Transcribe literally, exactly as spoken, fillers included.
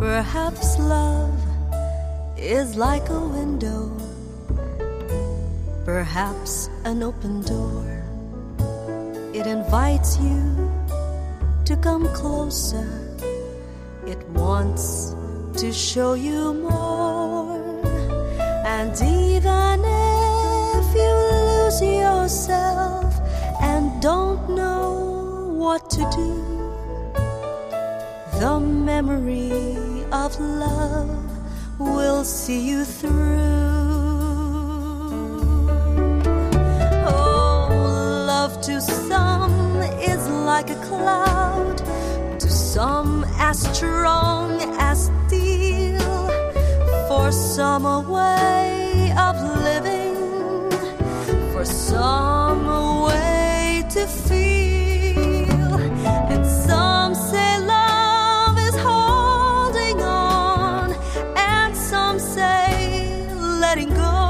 Perhaps love is like a window, perhaps an open door. It invites you to come closer. It wants to show you more. And even if you lose yourself and don't know what to do, the memory of love will see you through. Oh, love to some is like a cloud, to some as strong as steel, for some a way of living, for some a way to feel, and some say love is holding on, and some say letting go.